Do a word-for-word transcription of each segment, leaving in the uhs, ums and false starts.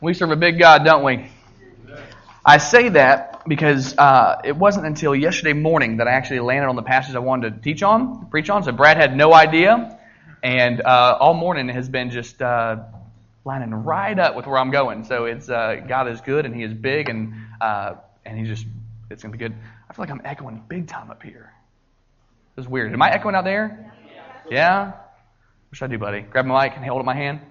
We serve a big God, don't we? I say that because uh, it wasn't until yesterday morning that I actually landed on the passage I wanted to teach on, preach on. So Brad had no idea, and uh, all morning has been just uh, lining right up with where I'm going. So it's uh, God is good, and He is big, and uh, and He just it's gonna be good. I feel like I'm echoing big time up here. This is weird. Am I echoing out there? Yeah. What should I do, buddy? Grab my mic and hold it in my hand.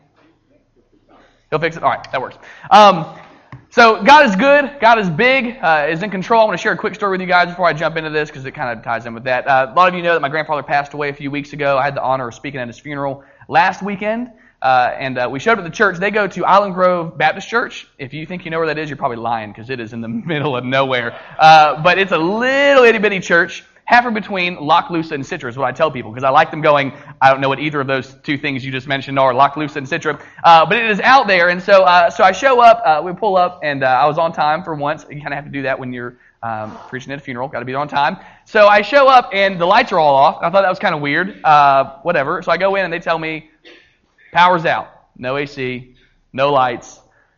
He'll fix it? All right, that works. Um, so God is good. God is big, uh, is in control. I want to share a quick story with you guys before I jump into this because it kind of ties in with that. Uh, a lot of you know that my grandfather passed away a few weeks ago. I had the honor of speaking at his funeral last weekend. Uh, and uh, we showed up at the church. They go to Island Grove Baptist Church. If you think you know where that is, you're probably lying because it is in the middle of nowhere. Uh, but it's a little itty-bitty church. Halfway between Lochloosa and Citra is what I tell people because I like them going, I don't know what either of those two things you just mentioned are, Lochloosa and Citra. Uh, but it is out there, and so uh, so I show up, uh, we pull up, and uh, I was on time for once. You kind of have to do that when you're um, preaching at a funeral, got to be on time. So I show up, and the lights are all off. I thought that was kind of weird, uh, whatever. So I go in, and they tell me, power's out, no A C, no lights.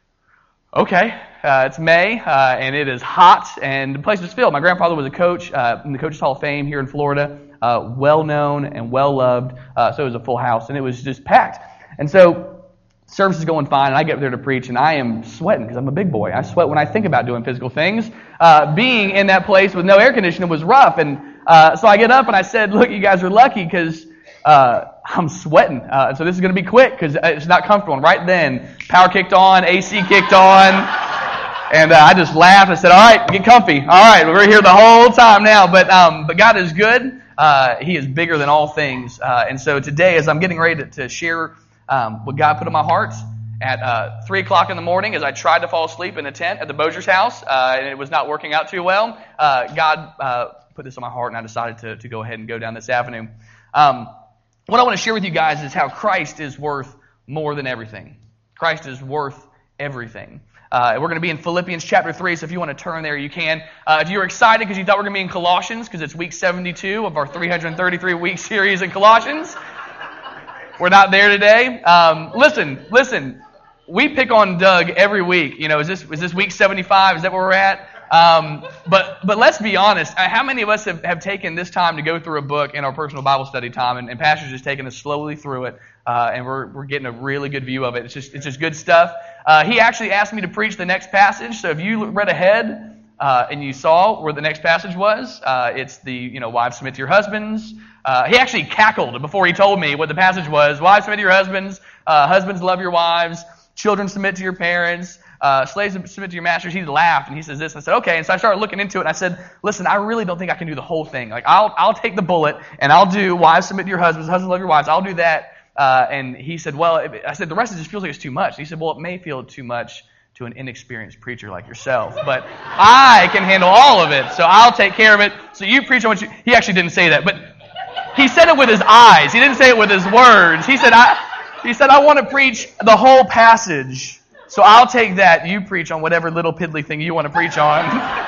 Okay. Uh, it's May, uh, and it is hot, and the place is filled. My grandfather was a coach uh, in the Coaches Hall of Fame here in Florida, uh, well-known and well-loved, uh, so it was a full house, and it was just packed. And so service is going fine, and I get there to preach, and I am sweating because I'm a big boy. I sweat when I think about doing physical things. Uh, being in that place with no air conditioning was rough, and uh, so I get up, and I said, look, you guys are lucky because uh, I'm sweating, uh, so this is going to be quick because it's not comfortable. And right then, power kicked on, A C kicked on. And uh, I just laughed. I said, all right, get comfy. All right, we're here the whole time now. But um, but God is good. Uh, he is bigger than all things. Uh, and so today, as I'm getting ready to, to share um, what God put in my heart at uh, three o'clock in the morning, as I tried to fall asleep in a tent at the Bozier's house, uh, and it was not working out too well, uh, God uh, put this on my heart, and I decided to, to go ahead and go down this avenue. Um, what I want to share with you guys is how Christ is worth more than everything. Christ is worth everything. Uh, we're going to be in Philippians chapter three, so if you want to turn there, you can. Uh, if you're excited because you thought we were going to be in Colossians, because it's week seventy-two of our three hundred thirty-three week series in Colossians, we're not there today. Um, listen, listen, we pick on Doug every week. You know, is this is this week seventy-five? Is that where we're at? Um, but but let's be honest. How many of us have, have taken this time to go through a book in our personal Bible study time, and, and Pastor's just taking us slowly through it, uh, and we're we're getting a really good view of it. It's just it's just good stuff. Uh, he actually asked me to preach the next passage, so if you read ahead uh, and you saw where the next passage was, uh, it's the, you know, wives submit to your husbands. Uh, he actually cackled before he told me what the passage was. Wives submit to your husbands, uh, husbands love your wives, children submit to your parents, uh, slaves submit to your masters. He laughed and he says this. I said, okay. And so I started looking into it and I said, listen, I really don't think I can do the whole thing. Like, I'll I'll take the bullet and I'll do wives submit to your husbands, husbands love your wives. I'll do that. Uh, and he said, well, I said, the rest of it just feels like it's too much. He said, well, it may feel too much to an inexperienced preacher like yourself, but I can handle all of it, so I'll take care of it. So you preach on what you... He actually didn't say that, but he said it with his eyes. He didn't say it with his words. He said, I, he said, I want to preach the whole passage, so I'll take that. You preach on whatever little piddly thing you want to preach on.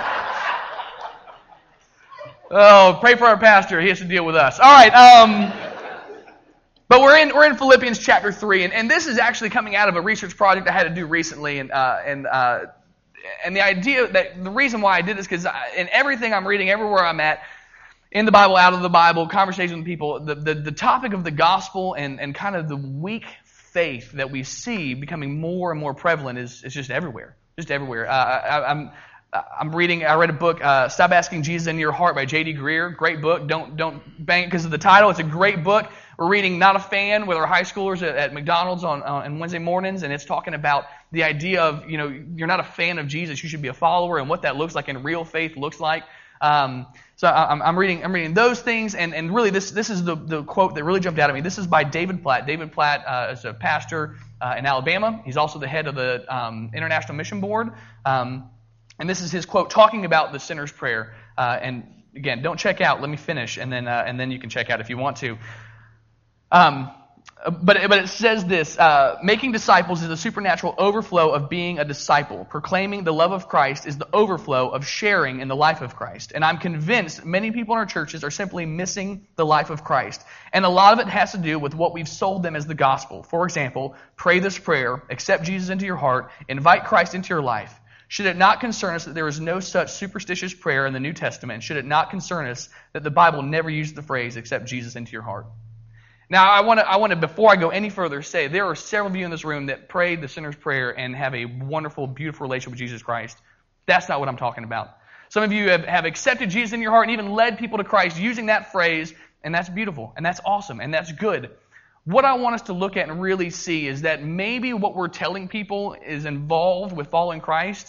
Oh, pray for our pastor. He has to deal with us. All right, um... But we're in we're in Philippians chapter three, and, and this is actually coming out of a research project I had to do recently, and uh, and uh, and the idea that the reason why I did this because in everything I'm reading, everywhere I'm at, in the Bible, out of the Bible, conversations with people, the, the, the topic of the gospel and, and kind of the weak faith that we see becoming more and more prevalent is is just everywhere, just everywhere. Uh, I, I'm. I'm reading. I read a book, uh, "Stop Asking Jesus in Your Heart" by J D Greer. Great book. Don't don't bang it because of the title. It's a great book. We're reading "Not a Fan" with our high schoolers at, at McDonald's on, on Wednesday mornings, and it's talking about the idea of, you know, you're not a fan of Jesus, you should be a follower, and what that looks like and real faith looks like. Um, so I'm, I'm reading. I'm reading those things, and, and really this this is the the quote that really jumped out at me. This is by David Platt. David Platt uh, is a pastor uh, in Alabama. He's also the head of the um, International Mission Board. Um, And this is his quote talking about the sinner's prayer. Uh, and again, don't check out. Let me finish, and then uh, and then you can check out if you want to. Um, but, but it says this, uh, making disciples is the supernatural overflow of being a disciple. Proclaiming the love of Christ is the overflow of sharing in the life of Christ. And I'm convinced many people in our churches are simply missing the life of Christ. And a lot of it has to do with what we've sold them as the gospel. For example, pray this prayer, accept Jesus into your heart, invite Christ into your life. Should it not concern us that there is no such superstitious prayer in the New Testament? Should it not concern us that the Bible never used the phrase, accept Jesus into your heart? Now, I want to, I want to, before I go any further, say there are several of you in this room that prayed the sinner's prayer and have a wonderful, beautiful relationship with Jesus Christ. That's not what I'm talking about. Some of you have, have accepted Jesus in your heart and even led people to Christ using that phrase, and that's beautiful, and that's awesome, and that's good. What I want us to look at and really see is that maybe what we're telling people is involved with following Christ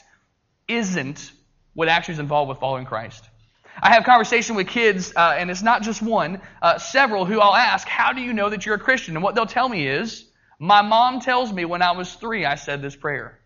isn't what actually is involved with following Christ. I have conversation with kids, uh, and it's not just one, uh, several who I'll ask, how do you know that you're a Christian? And what they'll tell me is, my mom tells me when I was three I said this prayer.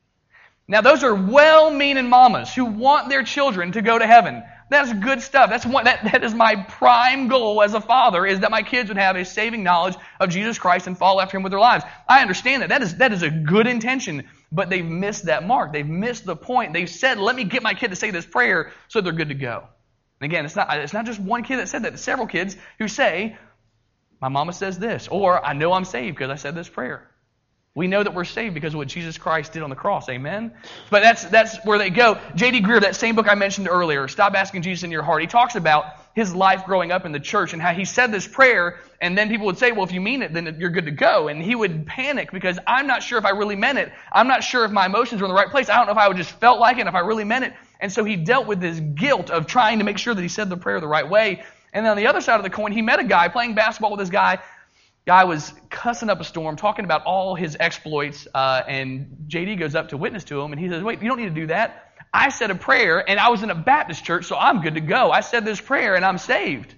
Now those are well-meaning mamas who want their children to go to heaven. That's good stuff. That's one, that, that is my prime goal as a father, is that my kids would have a saving knowledge of Jesus Christ and follow after Him with their lives. I understand that. That is, that is a good intention, but they've missed that mark. They've missed the point. They've said, let me get my kid to say this prayer so they're good to go. And again, it's not, it's not just one kid that said that. It's several kids who say, my mama says this, or I know I'm saved because I said this prayer. We know that we're saved because of what Jesus Christ did on the cross. Amen? But that's that's where they go. J D Greer, that same book I mentioned earlier, Stop Asking Jesus in Your Heart, he talks about his life growing up in the church and how he said this prayer, and then people would say, well, if you mean it, then you're good to go. And he would panic because I'm not sure if I really meant it. I'm not sure if my emotions were in the right place. I don't know if I would just felt like it and if I really meant it. And so he dealt with this guilt of trying to make sure that he said the prayer the right way. And then on the other side of the coin, he met a guy playing basketball with this guy. Guy was cussing up a storm, talking about all his exploits, uh, and J D goes up to witness to him, and he says, wait, you don't need to do that. I said a prayer, and I was in a Baptist church, so I'm good to go. I said this prayer, and I'm saved.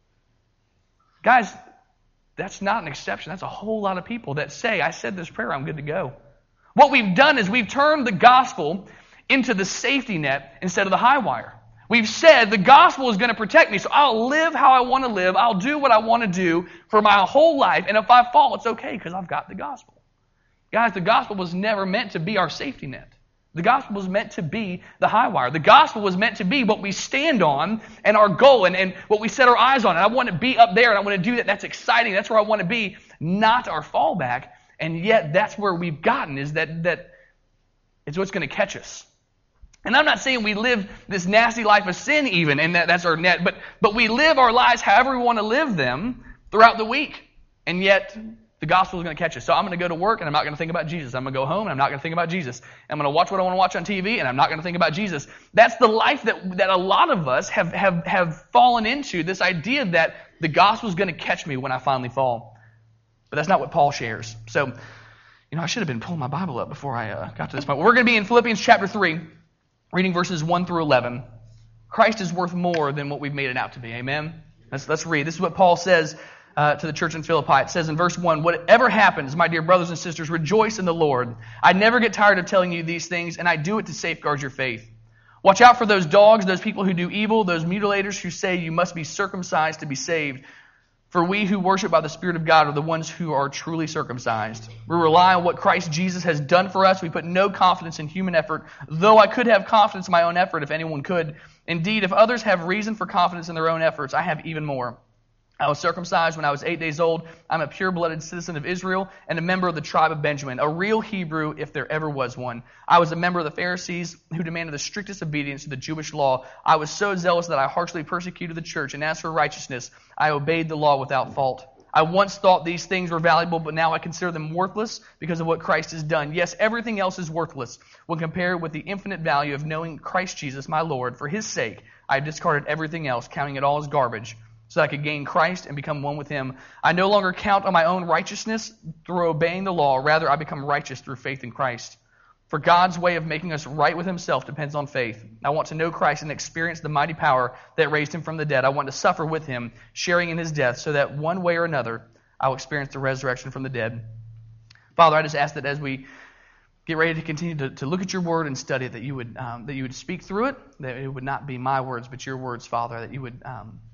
Guys, that's not an exception. That's a whole lot of people that say, I said this prayer, I'm good to go. What we've done is we've turned the gospel into the safety net instead of the high wire. We've said the gospel is going to protect me, so I'll live how I want to live. I'll do what I want to do for my whole life, and if I fall, it's okay because I've got the gospel. Guys, the gospel was never meant to be our safety net. The gospel was meant to be the high wire. The gospel was meant to be what we stand on and our goal and, and what we set our eyes on. And I want to be up there, and I want to do that. That's exciting. That's where I want to be, not our fallback. And yet that's where we've gotten, is that, that it's what's going to catch us. And I'm not saying we live this nasty life of sin even, and that, that's our net, but, but we live our lives however we want to live them throughout the week. And yet, the gospel is going to catch us. So I'm going to go to work, and I'm not going to think about Jesus. I'm going to go home, and I'm not going to think about Jesus. I'm going to watch what I want to watch on T V, and I'm not going to think about Jesus. That's the life that, that a lot of us have, have, have fallen into, this idea that the gospel is going to catch me when I finally fall. But that's not what Paul shares. So, you know, I should have been pulling my Bible up before I uh, got to this point. We're going to be in Philippians chapter three. Reading verses one through eleven. Christ is worth more than what we've made it out to be. Amen? Let's, let's read. This is what Paul says uh, to the church in Philippi. It says in verse one, whatever happens, my dear brothers and sisters, rejoice in the Lord. I never get tired of telling you these things, and I do it to safeguard your faith. Watch out for those dogs, those people who do evil, those mutilators who say you must be circumcised to be saved. For we who worship by the Spirit of God are the ones who are truly circumcised. We rely on what Christ Jesus has done for us. We put no confidence in human effort, though I could have confidence in my own effort if anyone could. Indeed, if others have reason for confidence in their own efforts, I have even more. I was circumcised when I was eight days old. I'm a pure-blooded citizen of Israel and a member of the tribe of Benjamin, a real Hebrew if there ever was one. I was a member of the Pharisees who demanded the strictest obedience to the Jewish law. I was so zealous that I harshly persecuted the church, and as for righteousness, I obeyed the law without fault. I once thought these things were valuable, but now I consider them worthless because of what Christ has done. Yes, everything else is worthless when compared with the infinite value of knowing Christ Jesus, my Lord. For His sake, I have discarded everything else, counting it all as garbage, so that I could gain Christ and become one with Him. I no longer count on my own righteousness through obeying the law. Rather, I become righteous through faith in Christ. For God's way of making us right with Himself depends on faith. I want to know Christ and experience the mighty power that raised Him from the dead. I want to suffer with Him, sharing in His death, so that one way or another, I will experience the resurrection from the dead. Father, I just ask that as we get ready to continue to, to look at Your Word and study it, that You would um, that You would speak through it, that it would not be my words, but Your words, Father, that You would Um,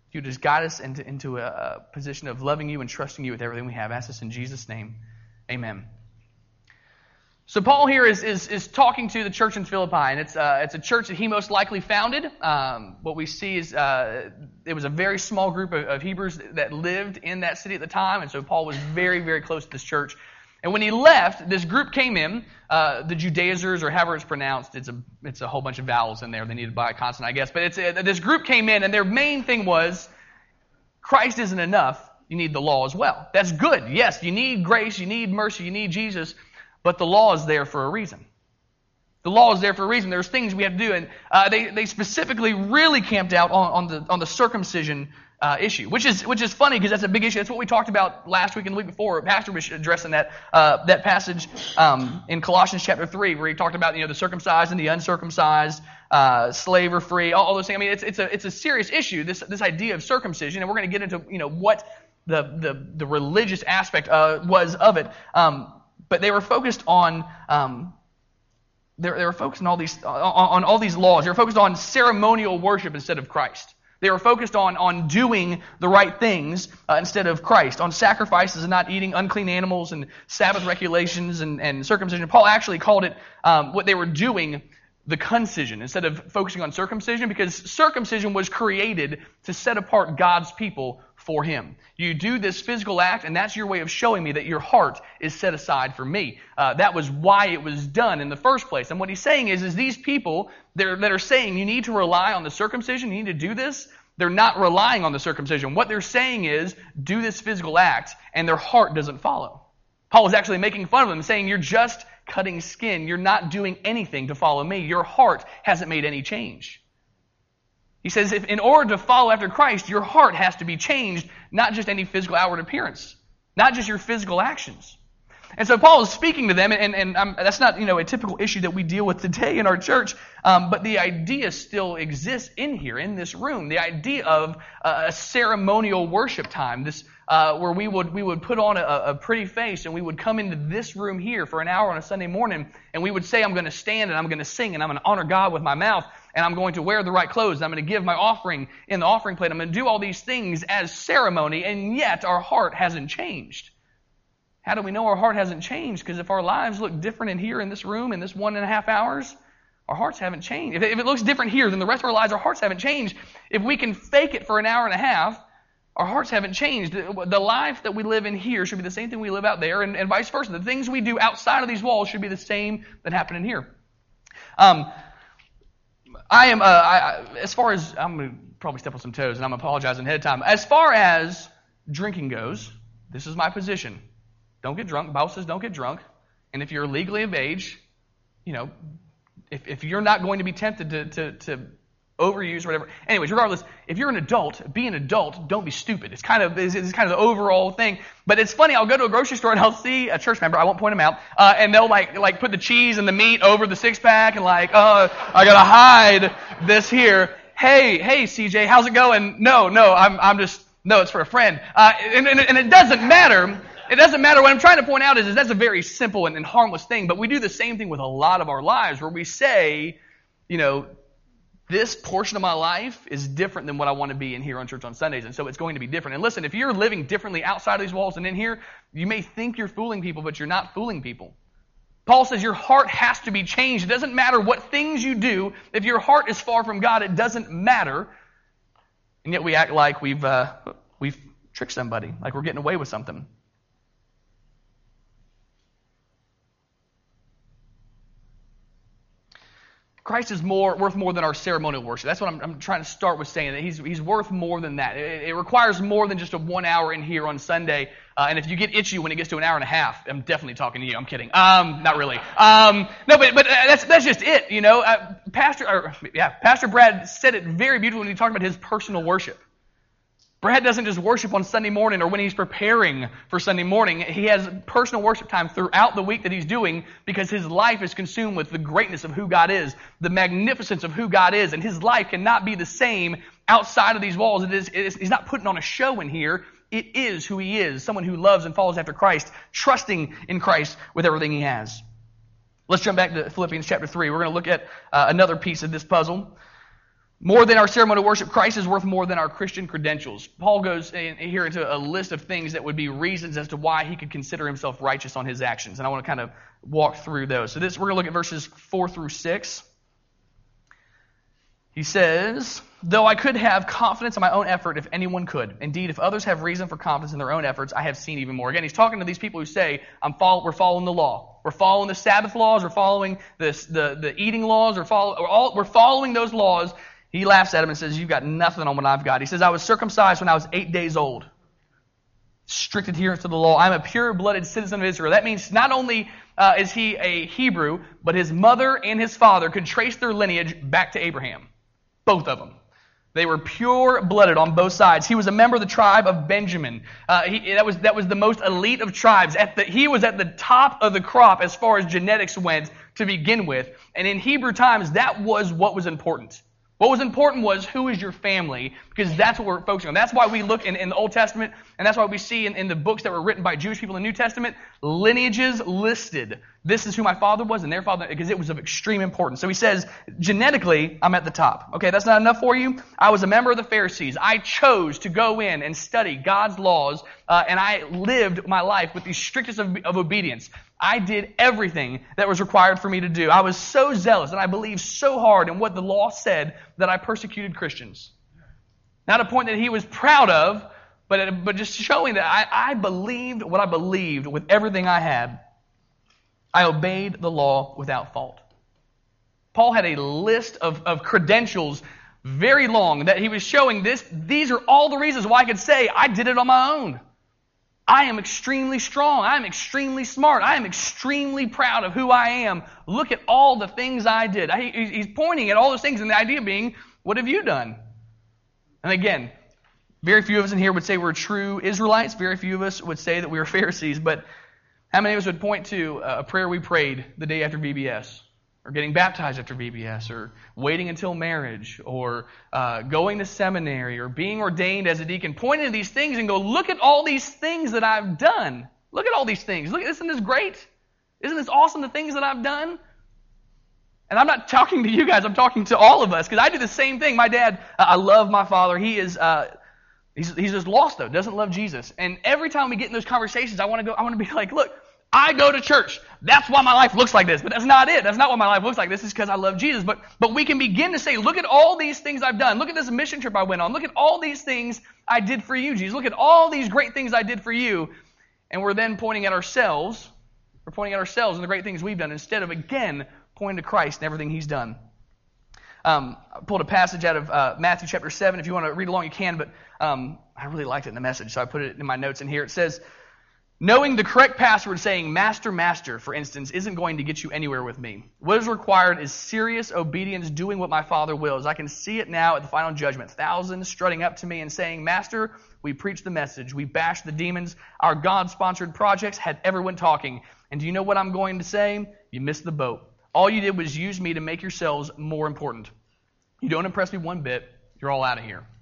you just guide us into, into a position of loving you and trusting you with everything we have. I ask this in Jesus' name. Amen. So Paul here is, is is talking to the church in Philippi, and it's uh, it's a church that he most likely founded. Um, what we see is uh, it was a very small group of, of Hebrews that lived in that city at the time, and so Paul was very, very close to this church. And when he left, this group came in, uh, the Judaizers, or however it's pronounced. It's a it's a whole bunch of vowels in there. They needed to buy a consonant, I guess. But it's a, this group came in, and their main thing was Christ isn't enough. You need the law as well. That's good. Yes, you need grace, you need mercy, you need Jesus. But the law is there for a reason. The law is there for a reason. There's things we have to do, and uh, they they specifically really camped out on, on the on the circumcision uh, issue, which is which is funny because that's a big issue. That's what we talked about last week and the week before. Pastor was addressing that uh, that passage um, in Colossians chapter three, where he talked about you know the circumcised and the uncircumcised, uh, slave or free, all, all those things. I mean, it's it's a it's a serious issue. This this idea of circumcision, and we're going to get into you know what the the the religious aspect uh, was of it. Um, But they were focused on um, they, they were focused on all these on, on all these laws. They were focused on ceremonial worship instead of Christ. They were focused on on doing the right things uh, instead of Christ, on sacrifices and not eating unclean animals and Sabbath regulations and, and circumcision. Paul actually called it um, what they were doing the concision instead of focusing on circumcision, because circumcision was created to set apart God's people for Him. You do this physical act, and that's your way of showing me that your heart is set aside for me. Uh, that was why it was done in the first place. And what he's saying is, is these people that are, that are saying you need to rely on the circumcision, you need to do this, they're not relying on the circumcision. What they're saying is, do this physical act, and their heart doesn't follow. Paul is actually making fun of them, saying you're just cutting skin. You're not doing anything to follow me. Your heart hasn't made any change. He says if in order to follow after Christ, your heart has to be changed, not just any physical outward appearance, not just your physical actions. And so Paul is speaking to them, and, and um, that's not you know a typical issue that we deal with today in our church, um, but the idea still exists in here, in this room. The idea of uh, a ceremonial worship time, this uh, where we would we would put on a, a pretty face, and we would come into this room here for an hour on a Sunday morning, and we would say, I'm going to stand and I'm going to sing and I'm going to honor God with my mouth, and I'm going to wear the right clothes, and I'm going to give my offering in the offering plate. I'm going to do all these things as ceremony, and yet our heart hasn't changed. How do we know our heart hasn't changed? Because if our lives look different in here in this room in this one and a half hours, our hearts haven't changed. If it, if it looks different here than the rest of our lives, our hearts haven't changed. If we can fake it for an hour and a half, our hearts haven't changed. The life that we live in here should be the same thing we live out there, and, and vice versa. The things we do outside of these walls should be the same that happen in here. Um, I am, uh, I, as far as, I'm going to probably step on some toes, and I'm apologizing ahead of time. As far as drinking goes, this is my position. Don't get drunk. The Bible says don't get drunk. And if you're legally of age, you know, if, if you're not going to be tempted to, to, to overuse or whatever. Anyways, regardless, if you're an adult, be an adult. Don't be stupid. It's kind of it's, it's kind of the overall thing. But it's funny. I'll go to a grocery store and I'll see a church member. I won't point them out. Uh, and they'll like like put the cheese and the meat over the six pack and like, oh, I gotta hide this here. Hey, hey, C J, how's it going? No, no, I'm I'm just no, it's for a friend. Uh, and, and and it doesn't matter. It doesn't matter. What I'm trying to point out is, is that's a very simple and, and harmless thing, but we do the same thing with a lot of our lives where we say, you know, this portion of my life is different than what I want to be in here on Church on Sundays, and so it's going to be different. And listen, if you're living differently outside of these walls than in here, you may think you're fooling people, but you're not fooling people. Paul says your heart has to be changed. It doesn't matter what things you do. If your heart is far from God, it doesn't matter. And yet we act like we've uh, we've tricked somebody, like we're getting away with something. Christ is more worth more than our ceremonial worship. That's what I'm, I'm trying to start with saying, that he's he's worth more than that. It, it requires more than just a one hour in here on Sunday. Uh, and if you get itchy when it gets to an hour and a half, I'm definitely talking to you. I'm kidding. Um, not really. Um, no, but but that's that's just it. You know, uh, Pastor or, yeah, Pastor Brad said it very beautifully when he talked about his personal worship. Brad doesn't just worship on Sunday morning or when he's preparing for Sunday morning. He has personal worship time throughout the week that he's doing because his life is consumed with the greatness of who God is, the magnificence of who God is, and his life cannot be the same outside of these walls. It is, it is, he's not putting on a show in here. It is who he is, someone who loves and follows after Christ, trusting in Christ with everything he has. Let's jump back to Philippians chapter three. We're going to look at uh, another piece of this puzzle. More than our ceremonial worship, Christ is worth more than our Christian credentials. Paul goes in, here into a list of things that would be reasons as to why he could consider himself righteous on his actions. And I want to kind of walk through those. So this, we're going to look at verses four through six. He says, though I could have confidence in my own effort if anyone could. Indeed, if others have reason for confidence in their own efforts, I have seen even more. Again, he's talking to these people who say, I'm follow, we're following the law. We're following the Sabbath laws. We're following this, the, the eating laws. We're, follow, we're, all, we're following those laws. He laughs at him and says, you've got nothing on what I've got. He says, I was circumcised when I was eight days old. Strict adherence to the law. I'm a pure-blooded citizen of Israel. That means not only uh, is he a Hebrew, but his mother and his father could trace their lineage back to Abraham. Both of them. They were pure-blooded on both sides. He was a member of the tribe of Benjamin. Uh, he, that was that was the most elite of tribes. At the, he was at the top of the crop as far as genetics went to begin with. And in Hebrew times, that was what was important. What was important was, who is your family? Because that's what we're focusing on. That's why we look in, in the Old Testament, and that's why we see in, in the books that were written by Jewish people in the New Testament, lineages listed. This is who my father was and their father, because it was of extreme importance. So he says, genetically, I'm at the top. Okay, that's not enough for you? I was a member of the Pharisees. I chose to go in and study God's laws, uh, and I lived my life with the strictest of, of obedience. I did everything that was required for me to do. I was so zealous and I believed so hard in what the law said that I persecuted Christians. Not a point that he was proud of, but, but just showing that I, I believed what I believed with everything I had. I obeyed the law without fault. Paul had a list of, of credentials very long that he was showing this. These are all the reasons why I could say I did it on my own. I am extremely strong. I am extremely smart. I am extremely proud of who I am. Look at all the things I did. I, he's pointing at all those things, and the idea being, what have you done? And again, very few of us in here would say we're true Israelites. Very few of us would say that we were Pharisees. But how many of us would point to a prayer we prayed the day after V B S? Or getting baptized after V B S, or waiting until marriage, or uh, going to seminary, or being ordained as a deacon, pointing to these things and go, look at all these things that I've done. Look at all these things. Look, isn't this great? Isn't this awesome, the things that I've done? And I'm not talking to you guys, I'm talking to all of us, because I do the same thing. My dad, uh, I love my father. He is, uh, he's, he's just lost though, doesn't love Jesus. And every time we get in those conversations, I want to go, I want to be like, look, I go to church. That's why my life looks like this. But that's not it. That's not why my life looks like this. It's because I love Jesus. But but we can begin to say, look at all these things I've done. Look at this mission trip I went on. Look at all these things I did for you, Jesus. Look at all these great things I did for you. And we're then pointing at ourselves. We're pointing at ourselves and the great things we've done instead of, again, pointing to Christ and everything He's done. Um, I pulled a passage out of uh, Matthew chapter seven. If you want to read along, you can. But um, I really liked it in the message, so I put it in my notes in here. It says, knowing the correct password, saying master, master, for instance, isn't going to get you anywhere with me. What is required is serious obedience, doing what my Father wills. I can see it now at the final judgment. Thousands strutting up to me and saying, Master, we preached the message. We bashed the demons. Our God-sponsored projects had everyone talking. And do you know what I'm going to say? You missed the boat. All you did was use me to make yourselves more important. You don't impress me one bit. You're all out of here.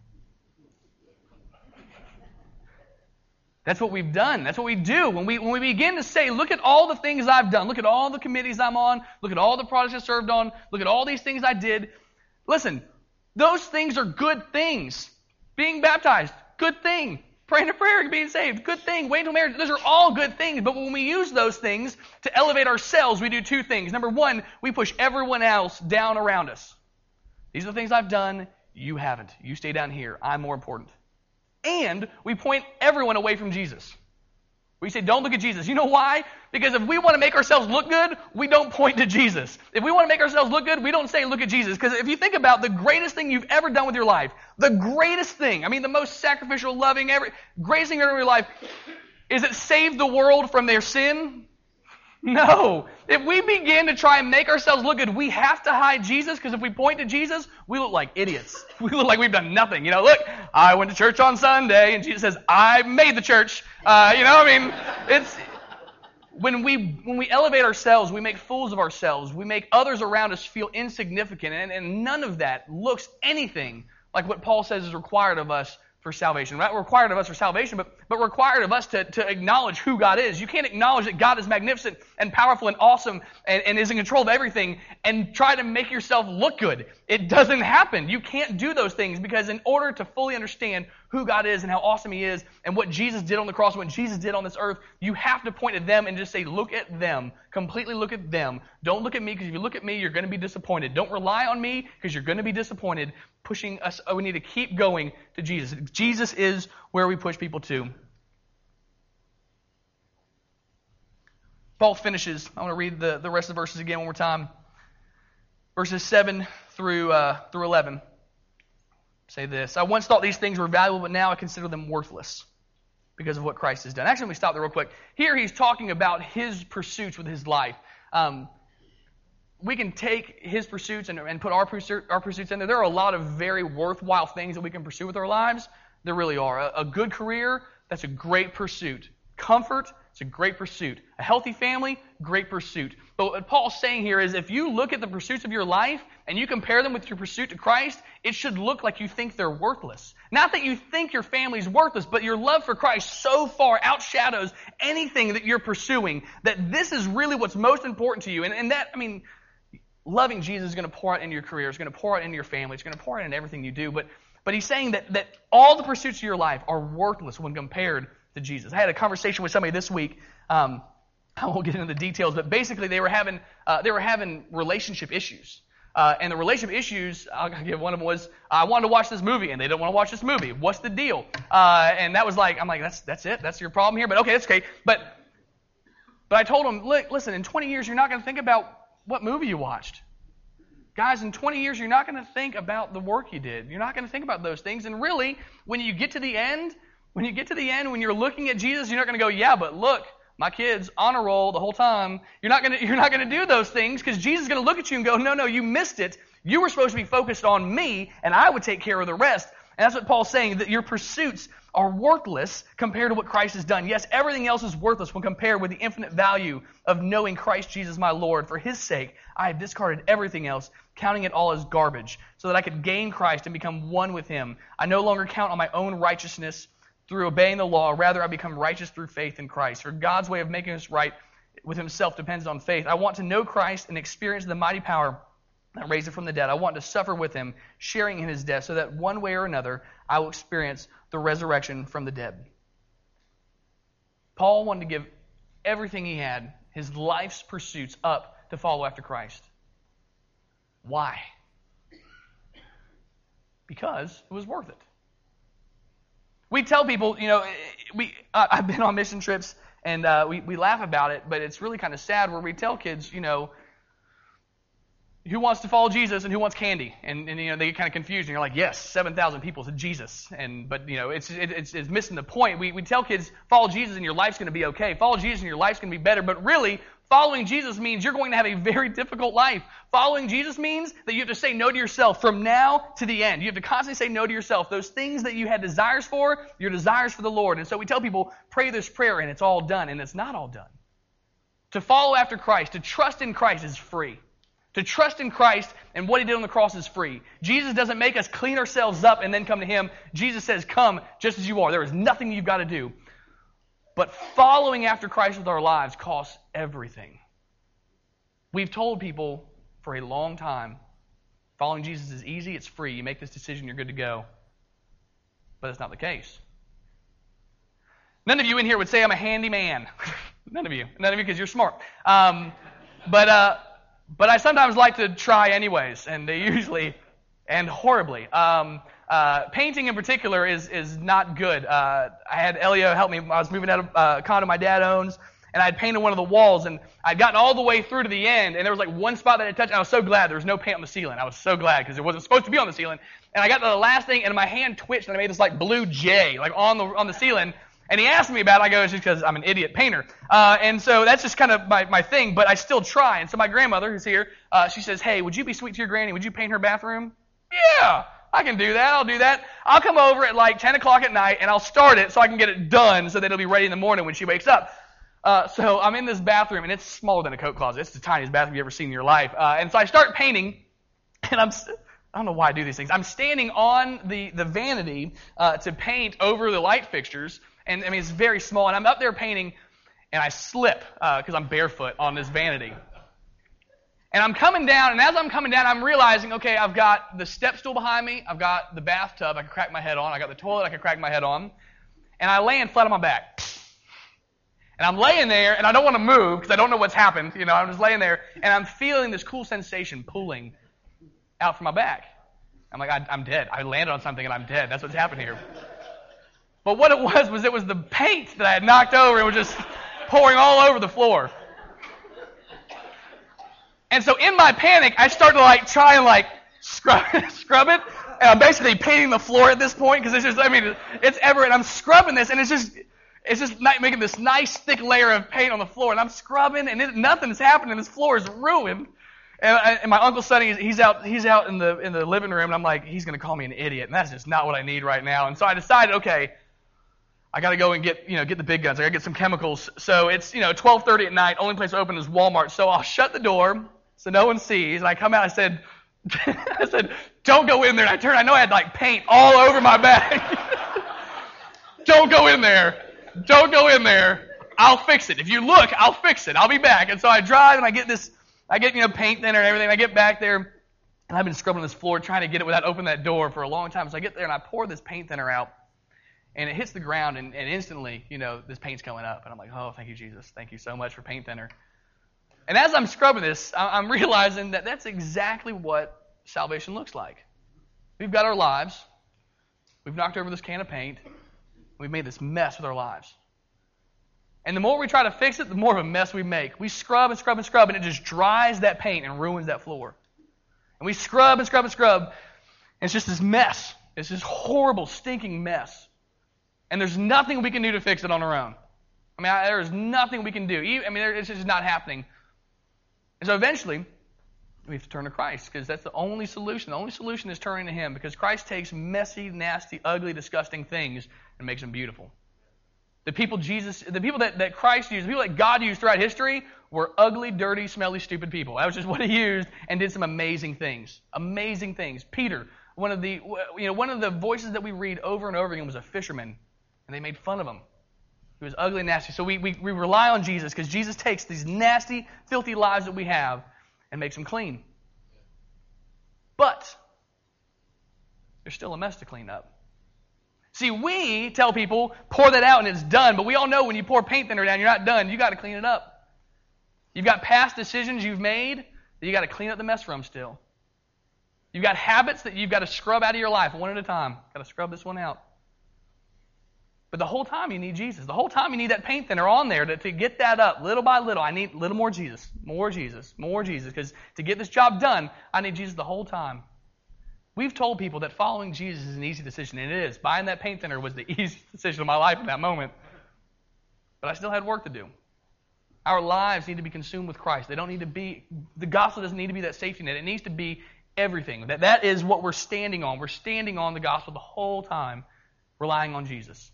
That's what we've done. That's what we do. When we when we begin to say, look at all the things I've done. Look at all the committees I'm on. Look at all the projects I served on. Look at all these things I did. Listen, those things are good things. Being baptized, good thing. Praying a prayer, being saved, good thing. Waiting until marriage, those are all good things. But when we use those things to elevate ourselves, we do two things. Number one, we push everyone else down around us. These are the things I've done. You haven't. You stay down here. I'm more important. And we point everyone away from Jesus. We say, don't look at Jesus. You know why? Because if we want to make ourselves look good, we don't point to Jesus. If we want to make ourselves look good, we don't say, look at Jesus. Because if you think about the greatest thing you've ever done with your life, the greatest thing, I mean the most sacrificial, loving, every greatest thing you've ever done with your life, is it saved the world from their sin? No. If we begin to try and make ourselves look good, we have to hide Jesus, because if we point to Jesus, we look like idiots. We look like we've done nothing. You know, look, I went to church on Sunday, and Jesus says, I made the church. Uh, you know, I mean, it's when we when we elevate ourselves, we make fools of ourselves. We make others around us feel insignificant, and, and none of that looks anything like what Paul says is required of us for for salvation. Not required of us for salvation, but, but required of us to, to acknowledge who God is. You can't acknowledge that God is magnificent and powerful and awesome and, and is in control of everything and try to make yourself look good. It doesn't happen. You can't do those things, because in order to fully understand who God is and how awesome He is and what Jesus did on the cross and what Jesus did on this earth, you have to point at them and just say, look at them. Completely look at them. Don't look at me, because if you look at me, you're going to be disappointed. Don't rely on me, because you're going to be disappointed. Pushing us, oh, we need to keep going to Jesus. Jesus is where we push people to. Paul finishes. I want to read the, the rest of the verses again one more time. Verses seven through uh, through eleven. Say this: I once thought these things were valuable, but now I consider them worthless because of what Christ has done. Actually, let me stop there real quick. Here he's talking about his pursuits with his life. Um, we can take his pursuits and, and put our, pursuit, our pursuits in there. There are a lot of very worthwhile things that we can pursue with our lives. There really are. A, a good career, that's a great pursuit. Comfort, it's a great pursuit. A healthy family, great pursuit. But what Paul's saying here is, if you look at the pursuits of your life and you compare them with your pursuit to Christ, it should look like you think they're worthless. Not that you think your family's worthless, but your love for Christ so far outshadows anything that you're pursuing that this is really what's most important to you. And, and that, I mean, loving Jesus is going to pour out into your career. It's going to pour out into your family. It's going to pour out into everything you do. But but he's saying that, that all the pursuits of your life are worthless when compared to Jesus. I had a conversation with somebody this week. Um, I won't get into the details, but basically they were having uh, they were having relationship issues. Uh, and the relationship issues, I'll give one of them was, I wanted to watch this movie, and they don't want to watch this movie. What's the deal? Uh, and that was like, I'm like, that's that's it? That's your problem here? But okay, that's okay. But but I told them, look, listen, in twenty years, you're not going to think about what movie you watched. Guys, in twenty years, you're not going to think about the work you did. You're not going to think about those things. And really, when you get to the end, when you get to the end, when you're looking at Jesus, you're not going to go, yeah, but look, my kids honor roll the whole time. You're not going to, you're not going to do those things, because Jesus is going to look at you and go, no, no, you missed it. You were supposed to be focused on me, and I would take care of the rest. And that's what Paul's saying, that your pursuits are worthless compared to what Christ has done. Yes, everything else is worthless when compared with the infinite value of knowing Christ Jesus my Lord. For His sake, I have discarded everything else, counting it all as garbage, so that I could gain Christ and become one with Him. I no longer count on my own righteousness through obeying the law. Rather, I become righteous through faith in Christ. For God's way of making us right with Himself depends on faith. I want to know Christ and experience the mighty power that raised Him from the dead. I want to suffer with Him, sharing in His death, so that one way or another I will experience the resurrection from the dead. Paul wanted to give everything he had, his life's pursuits, up to follow after Christ. Why? Because it was worth it. We tell people, you know, we uh, I've been on mission trips, and uh, we, we laugh about it, but it's really kind of sad where we tell kids, you know, who wants to follow Jesus and who wants candy? And, and you know, they get kind of confused, and you're like, yes, seven thousand people said Jesus. And But, you know, it's, it, it's it's missing the point. We, we tell kids, follow Jesus and your life's going to be okay. Follow Jesus and your life's going to be better. But really, following Jesus means you're going to have a very difficult life. Following Jesus means that you have to say no to yourself from now to the end. You have to constantly say no to yourself. Those things that you had desires for, your desires for the Lord. And so we tell people, pray this prayer and it's all done. And it's not all done. To follow after Christ, to trust in Christ is free. To trust in Christ and what He did on the cross is free. Jesus doesn't make us clean ourselves up and then come to Him. Jesus says, come just as you are. There is nothing you've got to do. But following after Christ with our lives costs everything. We've told people for a long time, following Jesus is easy, it's free. You make this decision, you're good to go. But it's not the case. None of you in here would say I'm a handyman. None of you. None of you, because you're smart. Um, but uh, but I sometimes like to try anyways, and they usually end horribly. Um, uh, painting in particular is is not good. Uh, I had Elio help me. I was moving out of uh, a condo my dad owns, and I had painted one of the walls, and I'd gotten all the way through to the end, and there was like one spot that I touched, and I was so glad there was no paint on the ceiling. I was so glad, because it wasn't supposed to be on the ceiling. And I got to the last thing, and my hand twitched, and I made this like blue J, like on the on the ceiling. And he asked me about it. I go, it's just because I'm an idiot painter. Uh, and so that's just kind of my, my thing, but I still try. And so my grandmother, who's here, uh, she says, hey, would you be sweet to your granny? Would you paint her bathroom? Yeah, I can do that. I'll do that. I'll come over at like ten o'clock at night, and I'll start it so I can get it done so that it'll be ready in the morning when she wakes up. Uh, so I'm in this bathroom, and it's smaller than a coat closet. It's the tiniest bathroom you've ever seen in your life. Uh, and so I start painting, and I'm I don't know why I do these things. I'm standing on the, the vanity uh, to paint over the light fixtures. And I mean, it's very small. And I'm up there painting, and I slip because uh, I'm barefoot on this vanity. And I'm coming down, and as I'm coming down, I'm realizing, okay, I've got the step stool behind me. I've got the bathtub I can crack my head on. I got the toilet I can crack my head on. And I land flat on my back. And I'm laying there, and I don't want to move because I don't know what's happened. You know, I'm just laying there, and I'm feeling this cool sensation pulling out from my back. I'm like, I, I'm dead. I landed on something, and I'm dead. That's what's happened here. But what it was, was it was the paint that I had knocked over. It was just pouring all over the floor. And so in my panic, I start to like try and like scrub, scrub it. And I'm basically painting the floor at this point because it's just, I mean, it's ever, and I'm scrubbing this, and it's just, it's just making this nice thick layer of paint on the floor. And I'm scrubbing, and it, nothing's happening. This floor is ruined. And, I, and my Uncle Sonny, he's out, he's out in the in the living room, and I'm like, he's going to call me an idiot, and that's just not what I need right now. And so I decided, okay, I got to go and get, you know, get the big guns. I got to get some chemicals. So it's, you know, twelve thirty at night. Only place open is Walmart. So I'll shut the door so no one sees. And I come out. I said, I said, don't go in there. And I turned. I know I had like paint all over my back. Don't go in there. Don't go in there. I'll fix it. If you look, I'll fix it. I'll be back. And so I drive and I get this. I get, you know, paint thinner and everything. I get back there and I've been scrubbing this floor trying to get it without opening that door for a long time. So I get there and I pour this paint thinner out. And it hits the ground, and, and instantly, you know, this paint's going up. And I'm like, oh, thank you, Jesus. Thank you so much for paint thinner. And as I'm scrubbing this, I'm realizing that that's exactly what salvation looks like. We've got our lives. We've knocked over this can of paint. We've made this mess with our lives. And the more we try to fix it, the more of a mess we make. We scrub and scrub and scrub, and it just dries that paint and ruins that floor. And we scrub and scrub and scrub, and it's just this mess. It's this horrible, stinking mess. And there's nothing we can do to fix it on our own. I mean, I, there's nothing we can do. I mean, it's just not happening. And so eventually, we have to turn to Christ because that's the only solution. The only solution is turning to Him because Christ takes messy, nasty, ugly, disgusting things and makes them beautiful. The people Jesus, the people that, that Christ used, the people that God used throughout history were ugly, dirty, smelly, stupid people. That was just what He used and did some amazing things. Amazing things. Peter, one of the you know one of the voices that we read over and over again was a fisherman. And they made fun of him. He was ugly and nasty. So we, we, we rely on Jesus because Jesus takes these nasty, filthy lives that we have and makes them clean. But there's still a mess to clean up. See, we tell people, pour that out and it's done. But we all know when you pour paint thinner down, you're not done. You've got to clean it up. You've got past decisions you've made that you've got to clean up the mess from still. You've got habits that you've got to scrub out of your life one at a time. Got to scrub this one out. But the whole time you need Jesus. The whole time you need that paint thinner on there to, to get that up little by little. I need a little more Jesus, more Jesus, more Jesus. Because to get this job done, I need Jesus the whole time. We've told people that following Jesus is an easy decision, and it is. Buying that paint thinner was the easiest decision of my life in that moment. But I still had work to do. Our lives need to be consumed with Christ. They don't need to be, the gospel doesn't need to be that safety net. It needs to be everything. That, that is what we're standing on. We're standing on the gospel the whole time, relying on Jesus.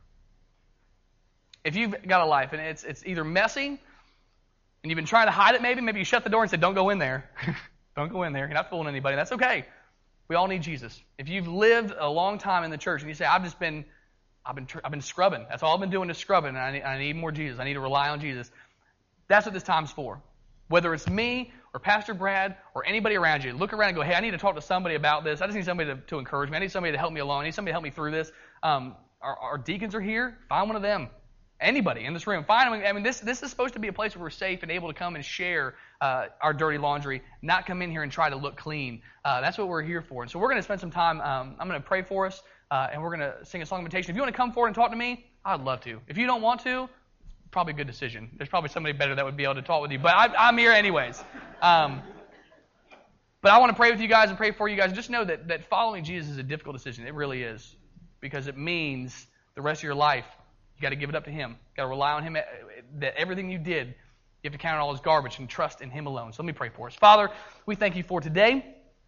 If you've got a life and it's it's either messy and you've been trying to hide it maybe, maybe you shut the door and said, don't go in there. Don't go in there. You're not fooling anybody. That's okay. We all need Jesus. If you've lived a long time in the church and you say, I've just been, I've been, I've been scrubbing. That's all I've been doing is scrubbing and I need, I need more Jesus. I need to rely on Jesus. That's what this time's for. Whether it's me or Pastor Brad or anybody around you, look around and go, hey, I need to talk to somebody about this. I just need somebody to, to encourage me. I need somebody to help me along. I need somebody to help me through this. Um, our, our deacons are here. Find one of them. Anybody in this room, find them. I mean, this this is supposed to be a place where we're safe and able to come and share uh, our dirty laundry, not come in here and try to look clean. Uh, that's what we're here for. And so we're going to spend some time. Um, I'm going to pray for us, uh, and we're going to sing a song of invitation. If you want to come forward and talk to me, I'd love to. If you don't want to, it's probably a good decision. There's probably somebody better that would be able to talk with you. But I, I'm here anyways. Um, but I want to pray with you guys and pray for you guys. Just know that, that following Jesus is a difficult decision. It really is. Because it means the rest of your life, you got to give it up to Him. You got to rely on Him. That everything you did, you have to count it all as garbage and trust in Him alone. So let me pray for us. Father, we thank You for today.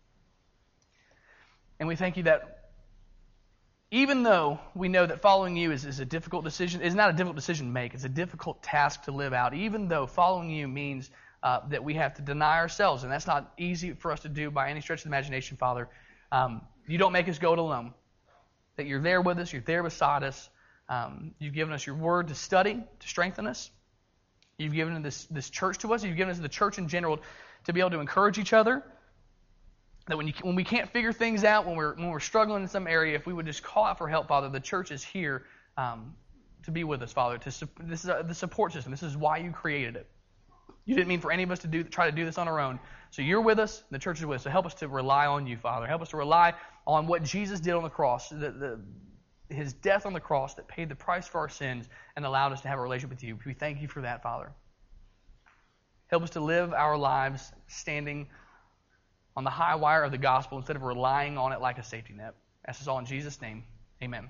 And we thank You that even though we know that following You is, is a difficult decision, it's not a difficult decision to make. It's a difficult task to live out. Even though following You means uh, that we have to deny ourselves, and that's not easy for us to do by any stretch of the imagination, Father. Um, you don't make us go it alone. That you're there with us, you're there beside us. Um, you've given us your word to study, to strengthen us. You've given this, this church to us. You've given us the church in general to be able to encourage each other. That when you when we can't figure things out, when we're when we're struggling in some area, if we would just call out for help, Father, the church is here um, to be with us, Father. To this is a, the support system. This is why you created it. You didn't mean for any of us to do try to do this on our own. So you're with us, the church is with us. So help us to rely on you, Father. Help us to rely on what Jesus did on the cross, the, the, his death on the cross that paid the price for our sins and allowed us to have a relationship with you. We thank you for that, Father. Help us to live our lives standing on the high wire of the gospel instead of relying on it like a safety net. That's all in Jesus' name. Amen.